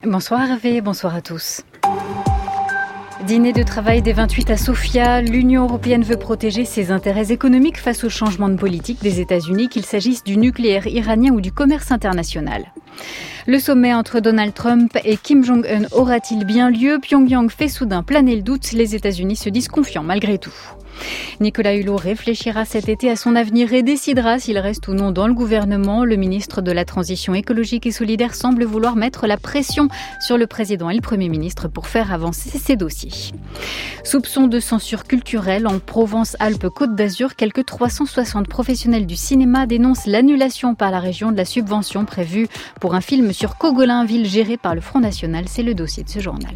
Bonsoir Hervé, bonsoir à tous. Dîner de travail des 28 à Sofia, l'Union européenne veut protéger ses intérêts économiques face au changement de politique des États-Unis, qu'il s'agisse du nucléaire iranien ou du commerce international. Le sommet entre Donald Trump et Kim Jong-un aura-t-il bien lieu ? Pyongyang fait soudain planer le doute, les États-Unis se disent confiants malgré tout. Nicolas Hulot réfléchira cet été à son avenir et décidera s'il reste ou non dans le gouvernement. Le ministre de la Transition écologique et solidaire semble vouloir mettre la pression sur le président et le Premier ministre pour faire avancer ces dossiers. Soupçon de censure culturelle en Provence-Alpes-Côte d'Azur. Quelques 360 professionnels du cinéma dénoncent l'annulation par la région de la subvention prévue pour un film sur Cogolin, ville gérée par le Front National. C'est le dossier de ce journal.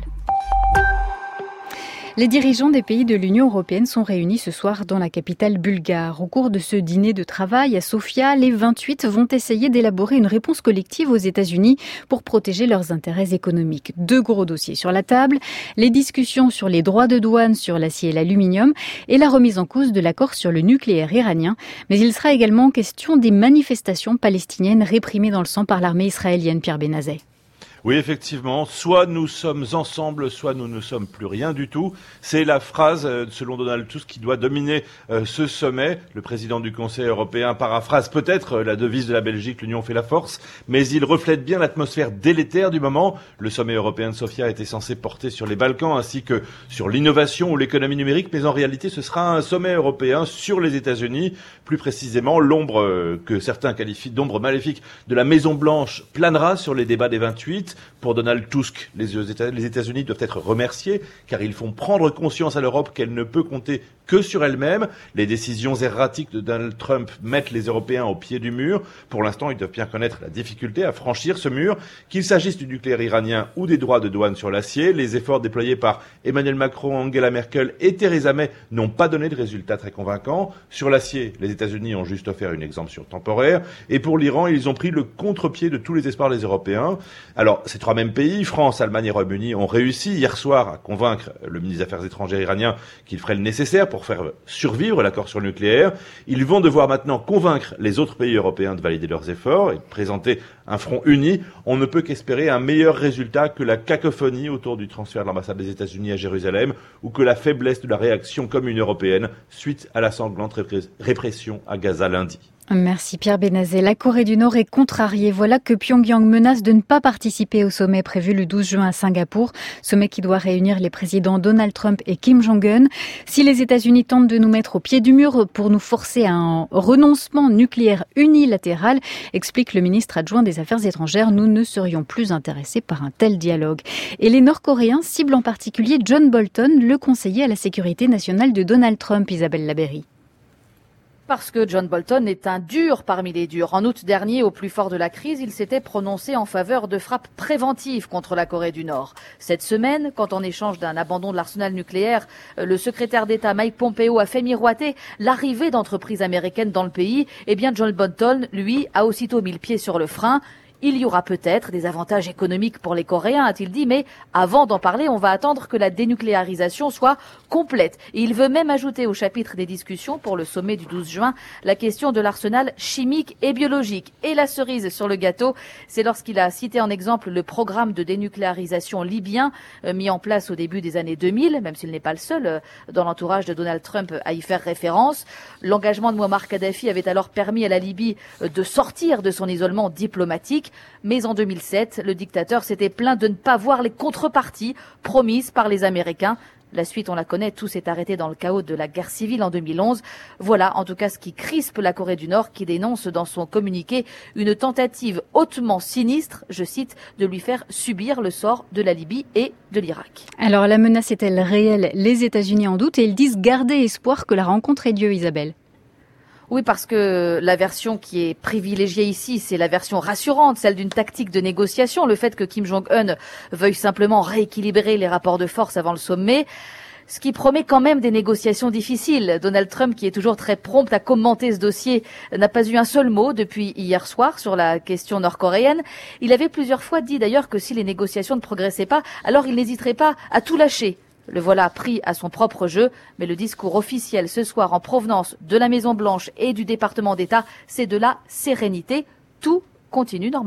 Les dirigeants des pays de l'Union européenne sont réunis ce soir dans la capitale bulgare. Au cours de ce dîner de travail à Sofia, les 28 vont essayer d'élaborer une réponse collective aux États-Unis pour protéger leurs intérêts économiques. 2 gros dossiers sur la table, les discussions sur les droits de douane sur l'acier et l'aluminium et la remise en cause de l'accord sur le nucléaire iranien. Mais il sera également question des manifestations palestiniennes réprimées dans le sang par l'armée israélienne, Pierre Benazet. Oui, effectivement, soit nous sommes ensemble, soit nous ne sommes plus rien du tout. C'est la phrase, selon Donald Tusk, qui doit dominer ce sommet. Le président du Conseil européen paraphrase peut-être la devise de la Belgique, l'union fait la force, mais il reflète bien l'atmosphère délétère du moment. Le sommet européen de Sofia était censé porter sur les Balkans ainsi que sur l'innovation ou l'économie numérique, mais en réalité ce sera un sommet européen sur les États-Unis. Plus précisément, l'ombre que certains qualifient d'ombre maléfique de la Maison-Blanche planera sur les débats des 28. Pour Donald Tusk, les États-Unis doivent être remerciés car ils font prendre conscience à l'Europe qu'elle ne peut compter que sur elle-même. Les décisions erratiques de Donald Trump mettent les Européens au pied du mur. Pour l'instant, ils doivent bien connaître la difficulté à franchir ce mur, qu'il s'agisse du nucléaire iranien ou des droits de douane sur l'acier. Les efforts déployés par Emmanuel Macron, Angela Merkel et Theresa May n'ont pas donné de résultats très convaincants. Sur l'acier, les États-Unis ont juste offert une exemption temporaire. Et pour l'Iran, ils ont pris le contre-pied de tous les espoirs des Européens. Alors, ces 3 mêmes pays, France, Allemagne et Royaume-Uni, ont réussi hier soir à convaincre le ministre des Affaires étrangères iranien qu'il ferait le nécessaire pour faire survivre l'accord sur le nucléaire. Ils vont devoir maintenant convaincre les autres pays européens de valider leurs efforts et de présenter un front uni. On ne peut qu'espérer un meilleur résultat que la cacophonie autour du transfert de l'ambassade des États-Unis à Jérusalem ou que la faiblesse de la réaction commune européenne suite à la sanglante répression à Gaza lundi. Merci Pierre Benazet. La Corée du Nord est contrariée. Voilà que Pyongyang menace de ne pas participer au sommet prévu le 12 juin à Singapour. Sommet qui doit réunir les présidents Donald Trump et Kim Jong-un. Si les États-Unis tentent de nous mettre au pied du mur pour nous forcer à un renoncement nucléaire unilatéral, explique le ministre adjoint des Affaires étrangères, nous ne serions plus intéressés par un tel dialogue. Et les Nord-Coréens ciblent en particulier John Bolton, le conseiller à la sécurité nationale de Donald Trump, Isabelle Labéry. Parce que John Bolton est un dur parmi les durs. En août dernier, au plus fort de la crise, il s'était prononcé en faveur de frappes préventives contre la Corée du Nord. Cette semaine, quand en échange d'un abandon de l'arsenal nucléaire, le secrétaire d'État Mike Pompeo a fait miroiter l'arrivée d'entreprises américaines dans le pays, eh bien John Bolton, lui, a aussitôt mis le pied sur le frein. Il y aura peut-être des avantages économiques pour les Coréens, a-t-il dit, mais avant d'en parler, on va attendre que la dénucléarisation soit complète. Et il veut même ajouter au chapitre des discussions pour le sommet du 12 juin la question de l'arsenal chimique et biologique. Et la cerise sur le gâteau, c'est lorsqu'il a cité en exemple le programme de dénucléarisation libyen mis en place au début des années 2000, même s'il n'est pas le seul dans l'entourage de Donald Trump à y faire référence. L'engagement de Mouammar Kadhafi avait alors permis à la Libye de sortir de son isolement diplomatique. Mais en 2007, le dictateur s'était plaint de ne pas voir les contreparties promises par les Américains. La suite, on la connaît, tout s'est arrêté dans le chaos de la guerre civile en 2011. Voilà, en tout cas, ce qui crispe la Corée du Nord, qui dénonce dans son communiqué une tentative hautement sinistre, je cite, de lui faire subir le sort de la Libye et de l'Irak. Alors, la menace est-elle réelle ? Les États-Unis en doutent et ils disent garder espoir que la rencontre ait lieu, Isabelle. Oui, parce que la version qui est privilégiée ici, c'est la version rassurante, celle d'une tactique de négociation, le fait que Kim Jong-un veuille simplement rééquilibrer les rapports de force avant le sommet, ce qui promet quand même des négociations difficiles. Donald Trump, qui est toujours très prompt à commenter ce dossier, n'a pas eu un seul mot depuis hier soir sur la question nord-coréenne. Il avait plusieurs fois dit d'ailleurs que si les négociations ne progressaient pas, alors il n'hésiterait pas à tout lâcher. Le voilà pris à son propre jeu, mais le discours officiel ce soir en provenance de la Maison-Blanche et du département d'État, c'est de la sérénité. Tout continue normalement.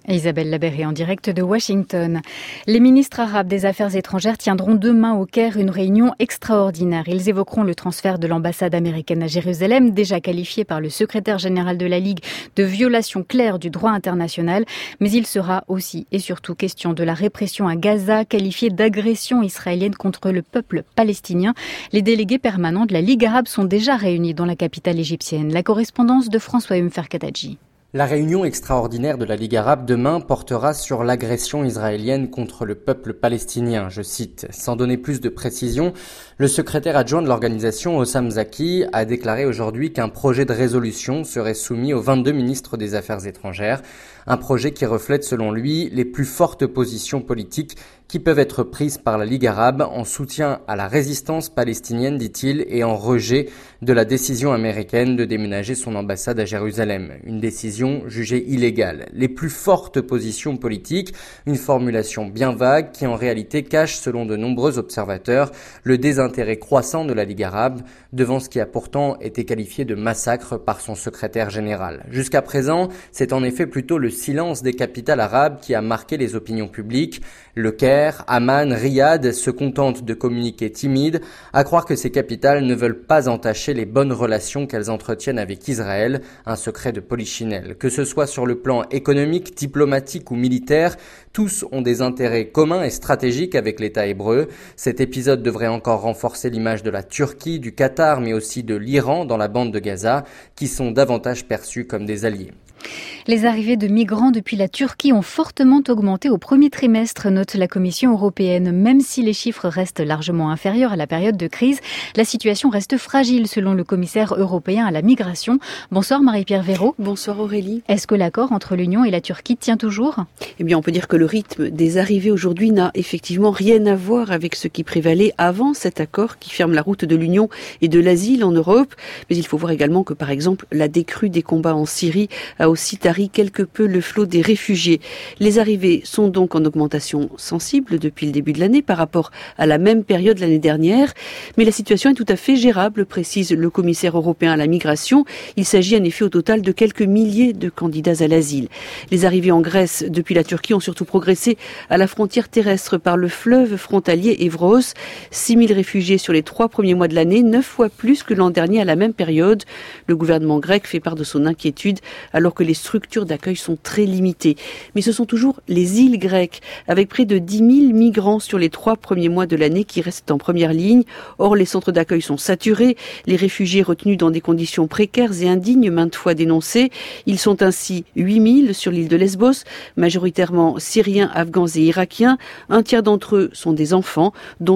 Isabelle Labéré en direct de Washington. Les ministres arabes des Affaires étrangères tiendront demain au Caire une réunion extraordinaire. Ils évoqueront le transfert de l'ambassade américaine à Jérusalem, déjà qualifiée par le secrétaire général de la Ligue de violation claire du droit international. Mais il sera aussi et surtout question de la répression à Gaza, qualifiée d'agression israélienne contre le peuple palestinien. Les délégués permanents de la Ligue arabe sont déjà réunis dans la capitale égyptienne. La correspondance de François Mferkadadji. La réunion extraordinaire de la Ligue arabe demain portera sur l'agression israélienne contre le peuple palestinien, je cite. Sans donner plus de précision, le secrétaire adjoint de l'organisation, Hossam Zaki, a déclaré aujourd'hui qu'un projet de résolution serait soumis aux 22 ministres des Affaires étrangères. Un projet qui reflète, selon lui, les plus fortes positions politiques qui peuvent être prises par la Ligue arabe en soutien à la résistance palestinienne, dit-il, et en rejet de la décision américaine de déménager son ambassade à Jérusalem. Une décision jugée illégale. Les plus fortes positions politiques, une formulation bien vague qui en réalité cache, selon de nombreux observateurs, le désintérêt croissant de la Ligue arabe devant ce qui a pourtant été qualifié de massacre par son secrétaire général. Jusqu'à présent, c'est en effet plutôt le silence des capitales arabes qui a marqué les opinions publiques. Le Caire, Amman, Riyad se contentent de communiquer timides, à croire que ces capitales ne veulent pas entacher les bonnes relations qu'elles entretiennent avec Israël, un secret de polichinelle. Que ce soit sur le plan économique, diplomatique ou militaire, tous ont des intérêts communs et stratégiques avec l'État hébreu. Cet épisode devrait encore renforcer l'image de la Turquie, du Qatar, mais aussi de l'Iran dans la bande de Gaza, qui sont davantage perçus comme des alliés. Les arrivées de migrants depuis la Turquie ont fortement augmenté au premier trimestre, note la Commission européenne. Même si les chiffres restent largement inférieurs à la période de crise, la situation reste fragile selon le commissaire européen à la migration. Bonsoir Marie-Pierre Véraud. Bonsoir Aurélie. Est-ce que l'accord entre l'Union et la Turquie tient toujours ? Eh bien, on peut dire que le rythme des arrivées aujourd'hui n'a effectivement rien à voir avec ce qui prévalait avant cet accord qui ferme la route de l'Union et de l'asile en Europe. Mais il faut voir également que, par exemple, la décrue des combats en Syrie a aussi tari quelque peu le flot des réfugiés. Les arrivées sont donc en augmentation sensible depuis le début de l'année par rapport à la même période l'année dernière. Mais la situation est tout à fait gérable, précise le commissaire européen à la migration. Il s'agit en effet au total de quelques milliers de candidats à l'asile. Les arrivées en Grèce depuis la Turquie ont surtout progressé à la frontière terrestre par le fleuve frontalier Evros. 6 000 réfugiés sur les 3 premiers mois de l'année, 9 fois plus que l'an dernier à la même période. Le gouvernement grec fait part de son inquiétude alors que les structures d'accueil sont très limitées. Mais ce sont toujours les îles grecques, avec près de 10 000 migrants sur les 3 premiers mois de l'année qui restent en première ligne. Or, les centres d'accueil sont saturés, les réfugiés retenus dans des conditions précaires et indignes maintes fois dénoncées. Ils sont ainsi 8 000 sur l'île de Lesbos, majoritairement syriens, afghans et irakiens. Un tiers d'entre eux sont des enfants, dont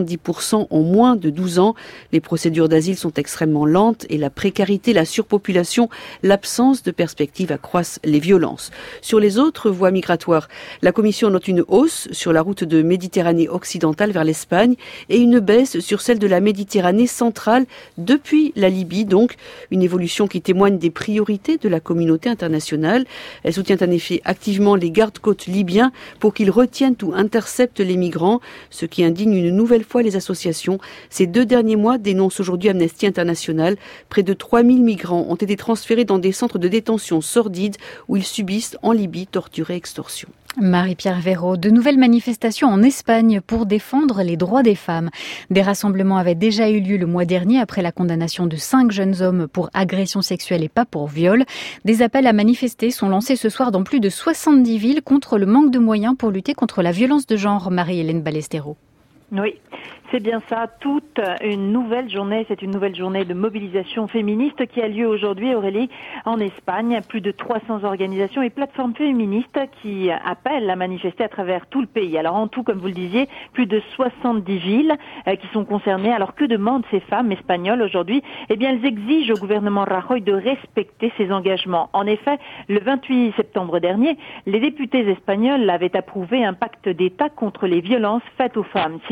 70% ont moins de 12 ans. Les procédures d'asile sont extrêmement lentes et la précarité, la surpopulation, l'absence de perspectives accroissent les violences. Sur les autres voies migratoires, la Commission note une hausse sur la route de Méditerranée occidentale vers l'Espagne et une baisse sur celle de la Méditerranée centrale depuis la Libye, donc une évolution qui témoigne des priorités de la communauté internationale. Elle soutient en effet activement les gardes-côtes libyens pour qu'ils retiennent ou interceptent les migrants, ce qui indigne une nouvelle fois les associations. Ces 2 derniers mois, dénonce aujourd'hui Amnesty International, près de 3 000 migrants ont été transférés dans des centres de détention sordides où ils subissent en Libye torture et extorsion. Marie-Pierre Véraud, de nouvelles manifestations en Espagne pour défendre les droits des femmes. Des rassemblements avaient déjà eu lieu le mois dernier après la condamnation de 5 jeunes hommes pour agression sexuelle et pas pour viol. Des appels à manifester sont lancés ce soir dans plus de 70 villes contre le manque de moyens pour lutter contre la violence de genre. Marie-Hélène Ballesteros. Oui, c'est bien ça. Toute une nouvelle journée, c'est une nouvelle journée de mobilisation féministe qui a lieu aujourd'hui, Aurélie, en Espagne. Plus de 300 organisations et plateformes féministes qui appellent à manifester à travers tout le pays. Alors en tout, comme vous le disiez, plus de 70 villes qui sont concernées. Alors que demandent ces femmes espagnoles aujourd'hui ? Eh bien, elles exigent au gouvernement Rajoy de respecter ses engagements. En effet, le 28 septembre dernier, les députés espagnols avaient approuvé un pacte d'État contre les violences faites aux femmes, signé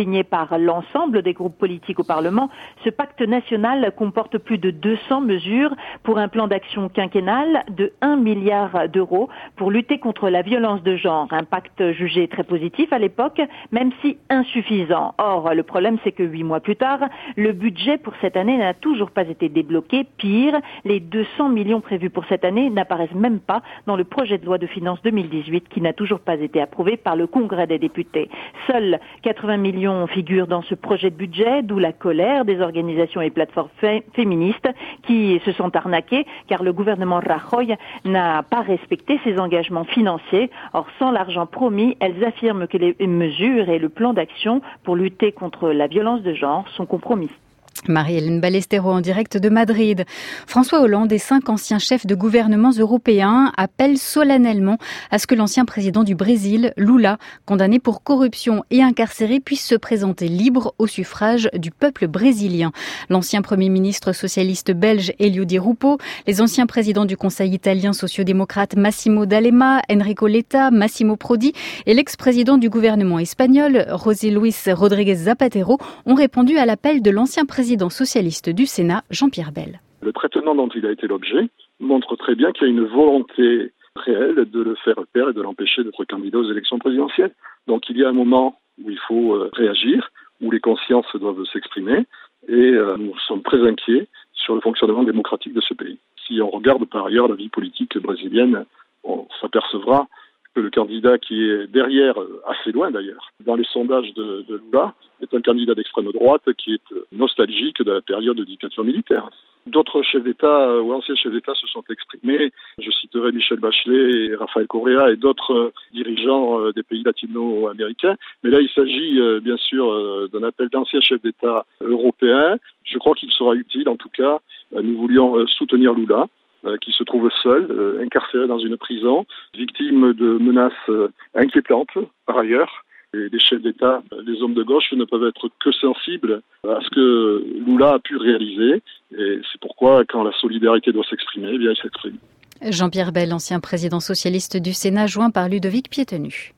signé par l'ensemble des groupes politiques au Parlement. Ce pacte national comporte plus de 200 mesures pour un plan d'action quinquennal de 1 milliard d'euros pour lutter contre la violence de genre. Un pacte jugé très positif à l'époque, même si insuffisant. Or, le problème, c'est que 8 mois plus tard, le budget pour cette année n'a toujours pas été débloqué. Pire, les 200 millions prévus pour cette année n'apparaissent même pas dans le projet de loi de finances 2018 qui n'a toujours pas été approuvé par le Congrès des députés. Seuls 80 millions figurent dans ce projet de budget, d'où la colère des organisations et plateformes féministes qui se sont arnaquées car le gouvernement Rajoy n'a pas respecté ses engagements financiers. Or, sans l'argent promis, elles affirment que les mesures et le plan d'action pour lutter contre la violence de genre sont compromis. Marie-Hélène Ballesteros en direct de Madrid. François Hollande et 5 anciens chefs de gouvernements européens appellent solennellement à ce que l'ancien président du Brésil, Lula, condamné pour corruption et incarcéré, puisse se présenter libre au suffrage du peuple brésilien. L'ancien premier ministre socialiste belge Elio Di Rupo, les anciens présidents du Conseil italien sociodémocrate Massimo D'Alema, Enrico Letta, Massimo Prodi et l'ex-président du gouvernement espagnol José Luis Rodríguez Zapatero ont répondu à l'appel de l'ancien président socialiste du Sénat, Jean-Pierre Bel. Le traitement dont il a été l'objet montre très bien qu'il y a une volonté réelle de le faire taire et de l'empêcher d'être candidat aux élections présidentielles. Donc il y a un moment où il faut réagir, où les consciences doivent s'exprimer et nous sommes très inquiets sur le fonctionnement démocratique de ce pays. Si on regarde par ailleurs la vie politique brésilienne, on s'apercevra que le candidat qui est derrière, assez loin d'ailleurs, dans les sondages de Lula, est un candidat d'extrême droite qui est nostalgique de la période de dictature militaire. D'autres chefs d'État ou anciens chefs d'État se sont exprimés. Je citerai Michel Bachelet et Rafael Correa et d'autres dirigeants des pays latino-américains. Mais là, il s'agit bien sûr d'un appel d'anciens chefs d'État européens. Je crois qu'il sera utile, en tout cas, nous voulions soutenir Lula, qui se trouve seul, incarcéré dans une prison, victime de menaces inquiétantes par ailleurs. Et les chefs d'État, les hommes de gauche ne peuvent être que sensibles à ce que Lula a pu réaliser. Et c'est pourquoi, quand la solidarité doit s'exprimer, eh bien, elle s'exprime. Jean-Pierre Bel, ancien président socialiste du Sénat, joint par Ludovic Piétenu.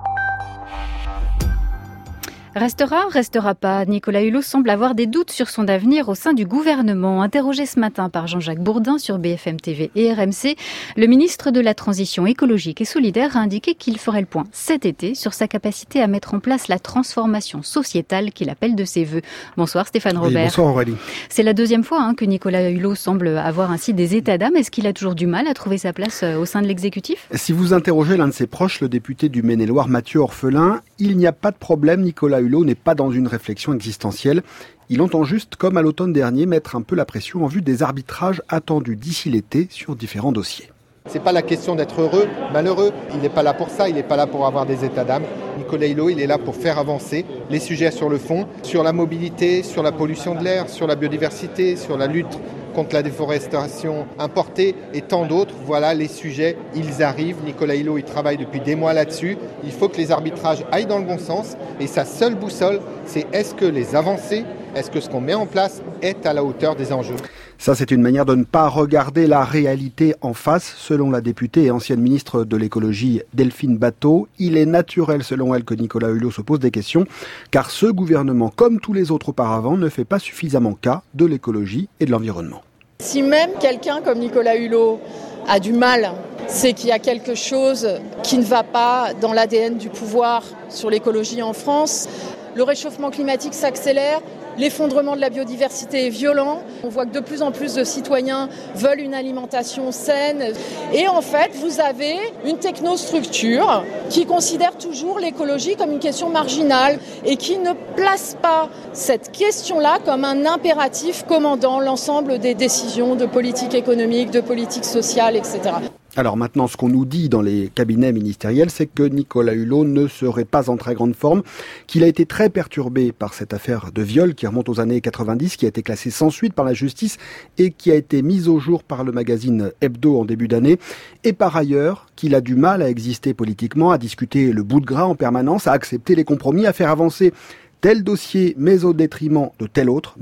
Restera pas. Nicolas Hulot semble avoir des doutes sur son avenir au sein du gouvernement. Interrogé ce matin par Jean-Jacques Bourdin sur BFM TV et RMC, le ministre de la Transition écologique et solidaire a indiqué qu'il ferait le point cet été sur sa capacité à mettre en place la transformation sociétale qu'il appelle de ses vœux. Bonsoir Stéphane Robert. Oui, bonsoir Aurélie. C'est la deuxième fois que Nicolas Hulot semble avoir ainsi des états d'âme. Est-ce qu'il a toujours du mal à trouver sa place au sein de l'exécutif ? Si vous interrogez l'un de ses proches, le député du Maine-et-Loire, Mathieu Orphelin, il n'y a pas de problème, Nicolas Hulot n'est pas dans une réflexion existentielle. Il entend juste, comme à l'automne dernier, mettre un peu la pression en vue des arbitrages attendus d'ici l'été sur différents dossiers. C'est pas la question d'être heureux, malheureux. Il n'est pas là pour ça, il n'est pas là pour avoir des états d'âme. Nicolas Hulot, il est là pour faire avancer les sujets sur le fond, sur la mobilité, sur la pollution de l'air, sur la biodiversité, sur la lutte contre la déforestation importée et tant d'autres. Voilà les sujets, ils arrivent. Nicolas Hulot, il travaille depuis des mois là-dessus. Il faut que les arbitrages aillent dans le bon sens. Et sa seule boussole, c'est est-ce que les avancées, est-ce que ce qu'on met en place est à la hauteur des enjeux ? Ça, c'est une manière de ne pas regarder la réalité en face. Selon la députée et ancienne ministre de l'écologie Delphine Batho, il est naturel, selon elle, que Nicolas Hulot se pose des questions, car ce gouvernement, comme tous les autres auparavant, ne fait pas suffisamment cas de l'écologie et de l'environnement. Si même quelqu'un comme Nicolas Hulot a du mal, c'est qu'il y a quelque chose qui ne va pas dans l'ADN du pouvoir sur l'écologie en France. Le réchauffement climatique s'accélère. L'effondrement de la biodiversité est violent. On voit que de plus en plus de citoyens veulent une alimentation saine. Et en fait, vous avez une technostructure qui considère toujours l'écologie comme une question marginale et qui ne place pas cette question-là comme un impératif commandant l'ensemble des décisions de politique économique, de politique sociale, etc. Alors maintenant, ce qu'on nous dit dans les cabinets ministériels, c'est que Nicolas Hulot ne serait pas en très grande forme, qu'il a été très perturbé par cette affaire de viol qui remonte aux années 90, qui a été classée sans suite par la justice et qui a été mise au jour par le magazine Hebdo en début d'année, et par ailleurs qu'il a du mal à exister politiquement, à discuter le bout de gras en permanence, à accepter les compromis, à faire avancer tel dossier mais au détriment de tel autre. Bref,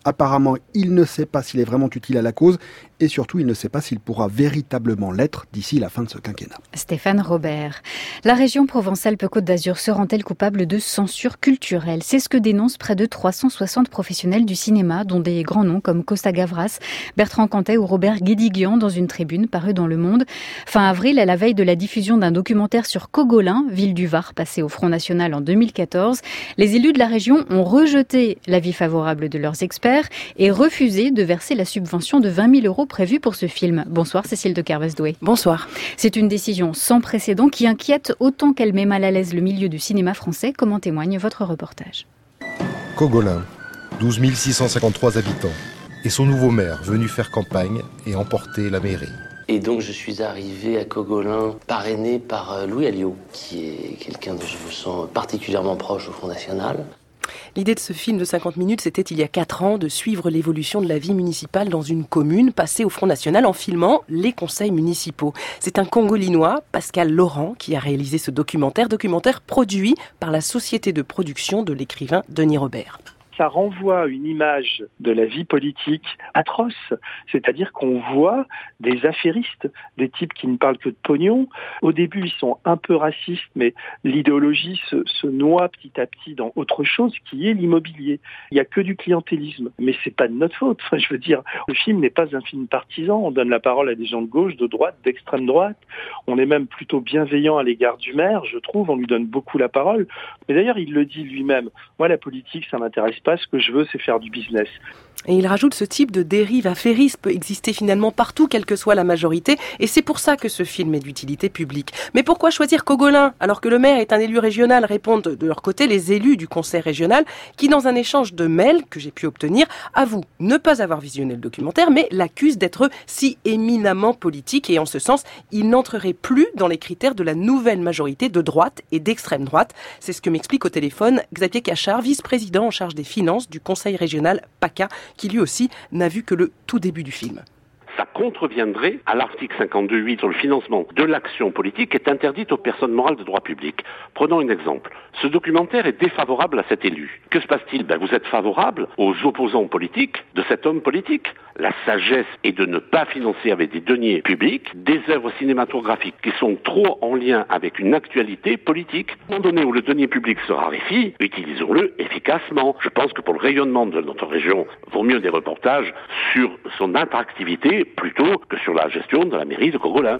Apparemment, il ne sait pas s'il est vraiment utile à la cause et surtout, il ne sait pas s'il pourra véritablement l'être d'ici la fin de ce quinquennat. Stéphane Robert. La région Provence-Alpes-Côte d'Azur se rend-elle coupable de censure culturelle ? C'est ce que dénoncent près de 360 professionnels du cinéma, dont des grands noms comme Costa Gavras, Bertrand Cantet ou Robert Guédiguian dans une tribune parue dans Le Monde. Fin avril, à la veille de la diffusion d'un documentaire sur Cogolin, ville du Var, passé au Front National en 2014, les élus de la région ont rejeté l'avis favorable de leurs experts et refusé de verser la subvention de 20 000 € prévue pour ce film. Bonsoir Cécile de Kervès-Doué. Bonsoir. C'est une décision sans précédent qui inquiète autant qu'elle met mal à l'aise le milieu du cinéma français, comme en témoigne votre reportage. Cogolin, 12 653 habitants, et son nouveau maire venu faire campagne et emporter la mairie. Et donc je suis arrivé à Cogolin parrainé par Louis Alliot, qui est quelqu'un dont je me sens particulièrement proche au Front National. L'idée de ce film de 50 minutes, c'était il y a 4 ans de suivre l'évolution de la vie municipale dans une commune passée au Front National en filmant les conseils municipaux. C'est un Congolinois, Pascal Laurent, qui a réalisé ce documentaire produit par la société de production de l'écrivain Denis Robert. Ça renvoie à une image de la vie politique atroce, c'est-à-dire qu'on voit des affairistes, des types qui ne parlent que de pognon. Au début, ils sont un peu racistes, mais l'idéologie se noie petit à petit dans autre chose qui est l'immobilier. Il n'y a que du clientélisme, mais c'est pas de notre faute. Enfin, je veux dire, le film n'est pas un film partisan. On donne la parole à des gens de gauche, de droite, d'extrême droite. On est même plutôt bienveillant à l'égard du maire, je trouve. On lui donne beaucoup la parole. Mais d'ailleurs, il le dit lui-même. Moi, la politique, ça m'intéresse pas. Ce que je veux, c'est faire du business. Et il rajoute ce type de dérive affairiste peut exister finalement partout, quelle que soit la majorité, et c'est pour ça que ce film est d'utilité publique. Mais pourquoi choisir Cogolin alors que le maire est un élu régional, répondent de leur côté les élus du conseil régional qui, dans un échange de mails que j'ai pu obtenir, avouent ne pas avoir visionné le documentaire, mais l'accusent d'être si éminemment politique, et en ce sens, il n'entrerait plus dans les critères de la nouvelle majorité de droite et d'extrême droite. C'est ce que m'explique au téléphone Xavier Cachard, vice-président en charge des finances du conseil régional PACA, qui lui aussi n'a vu que le tout début du film. Ça contreviendrait à l'article 52.8 sur le financement de l'action politique qui est interdite aux personnes morales de droit public. Prenons un exemple. Ce documentaire est défavorable à cet élu. Que se passe-t-il ? Vous êtes favorable aux opposants politiques de cet homme politique. La sagesse est de ne pas financer avec des deniers publics des œuvres cinématographiques qui sont trop en lien avec une actualité politique. À un moment donné où le denier public se raréfie, utilisons-le efficacement. Je pense que pour le rayonnement de notre région, vaut mieux des reportages sur son attractivité plutôt que sur la gestion de la mairie de Cogolin.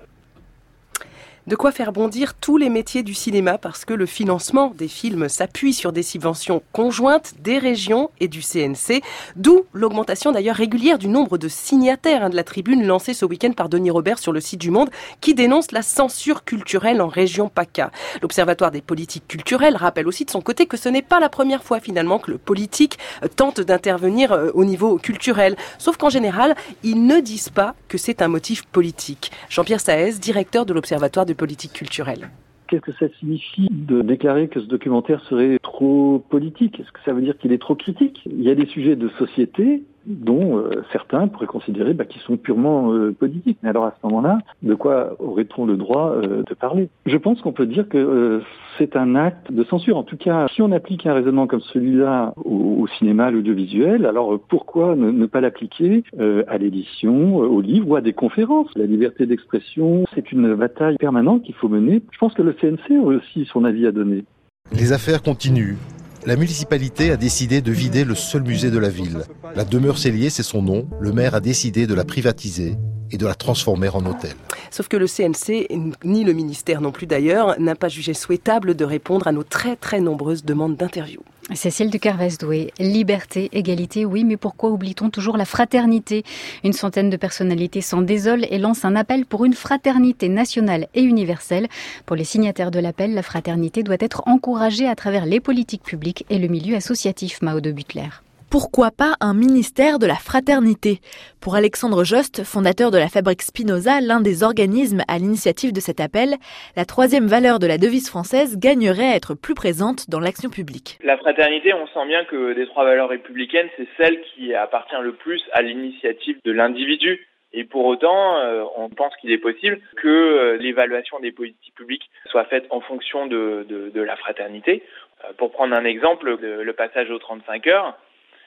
De quoi faire bondir tous les métiers du cinéma parce que le financement des films s'appuie sur des subventions conjointes des régions et du CNC, d'où l'augmentation d'ailleurs régulière du nombre de signataires de la tribune lancée ce week-end par Denis Robert sur le site du Monde qui dénonce la censure culturelle en région PACA. L'Observatoire des politiques culturelles rappelle aussi de son côté que ce n'est pas la première fois finalement que le politique tente d'intervenir au niveau culturel, sauf qu'en général, ils ne disent pas que c'est un motif politique. Jean-Pierre Saez, directeur de l'Observatoire de politique culturelle. Qu'est-ce que ça signifie de déclarer que ce documentaire serait trop politique ? Est-ce que ça veut dire qu'il est trop critique ? Il y a des sujets de société dont certains pourraient considérer qu'ils sont purement politiques. Mais alors à ce moment-là, de quoi aurait-on le droit de parler ? Je pense qu'on peut dire que c'est un acte de censure. En tout cas, si on applique un raisonnement comme celui-là au cinéma, à l'audiovisuel, alors pourquoi ne pas l'appliquer à l'édition, au livre ou à des conférences ? La liberté d'expression, c'est une bataille permanente qu'il faut mener. Je pense que le CNC a aussi son avis à donner. Les affaires continuent. La municipalité a décidé de vider le seul musée de la ville. La demeure Cellier, c'est son nom. Le maire a décidé de la privatiser et de la transformer en hôtel. Sauf que le CNC, ni le ministère non plus d'ailleurs, n'a pas jugé souhaitable de répondre à nos très très nombreuses demandes d'interview. Cécile de Kervès-Doué, liberté, égalité, oui, mais pourquoi oublie-t-on toujours la fraternité ? Une centaine de personnalités s'en désolent et lancent un appel pour une fraternité nationale et universelle. Pour les signataires de l'appel, la fraternité doit être encouragée à travers les politiques publiques et le milieu associatif, Mao de Butler. Pourquoi pas un ministère de la fraternité ? Pour Alexandre Jost, fondateur de la Fabrique Spinoza, l'un des organismes à l'initiative de cet appel, la troisième valeur de la devise française gagnerait à être plus présente dans l'action publique. La fraternité, on sent bien que des trois valeurs républicaines, c'est celle qui appartient le plus à l'initiative de l'individu. Et pour autant, on pense qu'il est possible que l'évaluation des politiques publiques soit faite en fonction de la fraternité. Pour prendre un exemple, le passage aux 35 heures,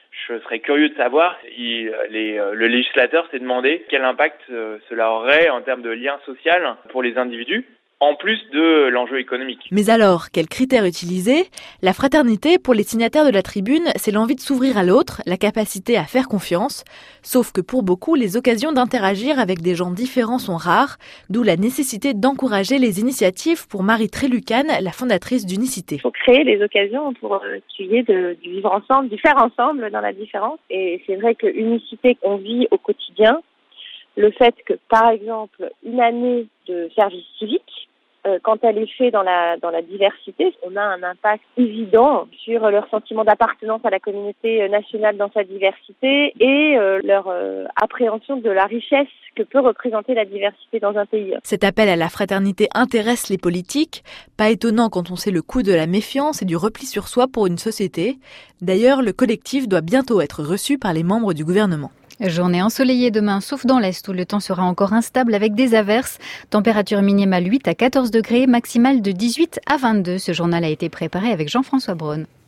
Je serais curieux de savoir si le législateur s'est demandé quel impact cela aurait en termes de lien social pour les individus, en plus de l'enjeu économique. Mais alors, quels critères utiliser ? La fraternité, pour les signataires de la tribune, c'est l'envie de s'ouvrir à l'autre, la capacité à faire confiance. Sauf que pour beaucoup, les occasions d'interagir avec des gens différents sont rares, d'où la nécessité d'encourager les initiatives pour Marie Trélucane, la fondatrice d'Unicité. Il faut créer les occasions pour qu'il y ait du vivre ensemble, du faire ensemble dans la différence. Et c'est vrai que Unicité, on vit au quotidien. Le fait que, par exemple, une année de service civique, quand elle est faite dans la diversité, on a un impact évident sur leur sentiment d'appartenance à la communauté nationale dans sa diversité et leur appréhension de la richesse que peut représenter la diversité dans un pays. Cet appel à la fraternité intéresse les politiques, pas étonnant quand on sait le coût de la méfiance et du repli sur soi pour une société. D'ailleurs, le collectif doit bientôt être reçu par les membres du gouvernement. Journée ensoleillée demain, sauf dans l'Est où le temps sera encore instable avec des averses. Température minimale 8 à 14 degrés, maximale de 18 à 22. Ce journal a été préparé avec Jean-François Braun.